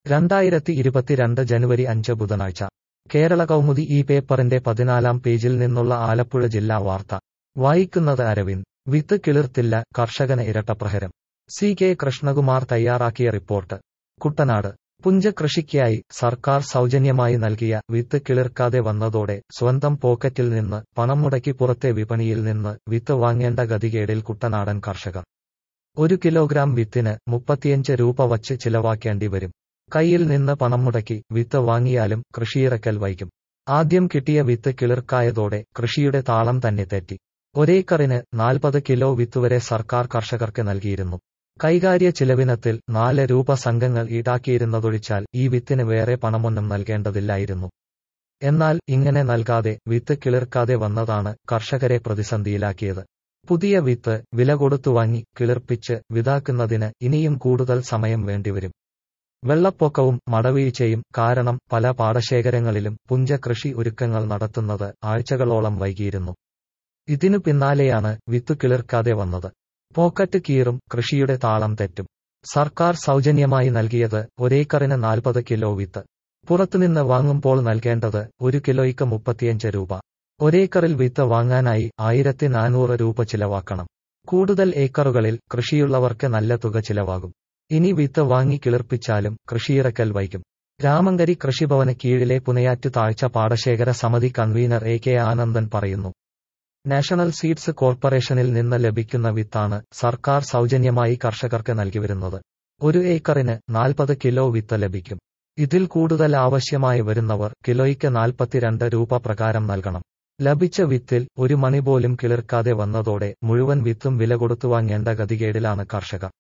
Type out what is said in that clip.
2022 ജനുവരി 5 ബുധനാഴ്ച കേരള കൗമുദി ഈ പേപ്പറിന്റെ 14-ാം പേജിൽ നിന്നുള്ള ആലപ്പുഴ ജില്ലാ വാർത്ത വായിക്കുന്നത് അരവിന്ദ്. വിത്ത് കിളിർത്തില്ല, കർഷകന് ഇരട്ടപ്രഹരം. സി കെ കൃഷ്ണകുമാർ തയ്യാറാക്കിയ റിപ്പോർട്ട്. കുട്ടനാട്. പുഞ്ചകൃഷിക്കായി സർക്കാർ സൗജന്യമായി നൽകിയ വിത്ത് കിളിർക്കാതെ വന്നതോടെ സ്വന്തം പോക്കറ്റിൽ നിന്ന് പണം മുടക്കി പുറത്തെ വിപണിയിൽ നിന്ന് വിത്ത് വാങ്ങേണ്ട ഗതികേടിൽ കുട്ടനാടൻ കർഷകർ. 1 കിലോഗ്രാം വിത്തിന് 35 രൂപ വച്ച് ചിലവാക്കേണ്ടി വരും. കയ്യിൽ നിന്ന് പണം മുടക്കി വിത്ത് വാങ്ങിയാലും കൃഷിയിറക്കൽ വൈകും. ആദ്യം കിട്ടിയ വിത്ത് കിളിർക്കായതോടെ കൃഷിയുടെ താളം തന്നെ തെറ്റി. ഒരേക്കറിന് 40 കിലോ വിത്തുവരെ സർക്കാർ കർഷകർക്ക് നൽകിയിരുന്നു. കൈകാര്യ ചിലവിനത്തിൽ 4 രൂപ സംഘങ്ങൾ ഈടാക്കിയിരുന്നതൊഴിച്ചാൽ ഈ വിത്തിന് വേറെ പണമൊന്നും നൽകേണ്ടതില്ലായിരുന്നു. എന്നാൽ ഇങ്ങനെ നൽകാതെ വിത്ത് കിളിർക്കാതെ വന്നതാണ് കർഷകരെ പ്രതിസന്ധിയിലാക്കിയത്. പുതിയ വിത്ത് വില കൊടുത്തു വാങ്ങി കിളിർപ്പിച്ച് വിതാക്കുന്നതിന് ഇനിയും കൂടുതൽ സമയം വേണ്ടിവരും. വെള്ളപ്പൊക്കവും മടവീഴ്ചയും കാരണം പല പാടശേഖരങ്ങളിലും പുഞ്ചകൃഷി ഒരുക്കങ്ങൾ നടത്തുന്നത് ആഴ്ചകളോളം വൈകിയിരുന്നു. ഇതിനു പിന്നാലെയാണ് വിത്തു കിളിർക്കാതെ വന്നത്. പോക്കറ്റ് കീറും, കൃഷിയുടെ താളം തെറ്റും. സർക്കാർ സൗജന്യമായി നൽകിയത് ഒരേക്കറിന് 40 കിലോ വിത്ത്. പുറത്തുനിന്ന് വാങ്ങുമ്പോൾ നൽകേണ്ടത് 1 കിലോയ്ക്ക് 35 രൂപ. ഒരേക്കറിൽ വിത്ത് വാങ്ങാനായി 1400 രൂപ ചിലവാക്കണം. കൂടുതൽ ഏക്കറുകളിൽ കൃഷിയുള്ളവർക്ക് നല്ല തുക ചിലവാകും. ഇനി വിത്ത് വാങ്ങി കിളിർപ്പിച്ചാലും കൃഷിയിറക്കൽ വൈകും. രാമങ്കരി കൃഷിഭവന് കീഴിലെ പുനയാറ്റ് താഴ്ച പാടശേഖര സമിതി കൺവീനർ എ കെ ആനന്ദൻ പറയുന്നു. നാഷണൽ സീഡ്സ് കോർപ്പറേഷനിൽ നിന്ന് ലഭിക്കുന്ന വിത്താണ് സർക്കാർ സൗജന്യമായി കർഷകർക്ക് നൽകിവരുന്നത്. 1 ഏക്കറിന് 40 കിലോ വിത്ത് ലഭിക്കും. ഇതിൽ കൂടുതൽ ആവശ്യമായി വരുന്നവർ കിലോയ്ക്ക് 42 രൂപ പ്രകാരം നൽകണം. ലഭിച്ച വിത്തിൽ 1 മണി പോലും കിളിർക്കാതെ വന്നതോടെ മുഴുവൻ വിത്തും വില കൊടുത്തു വാങ്ങേണ്ട ഗതികേടിലാണ് കർഷകർ.